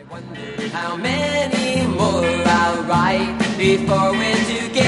How many more I'll write before we're together?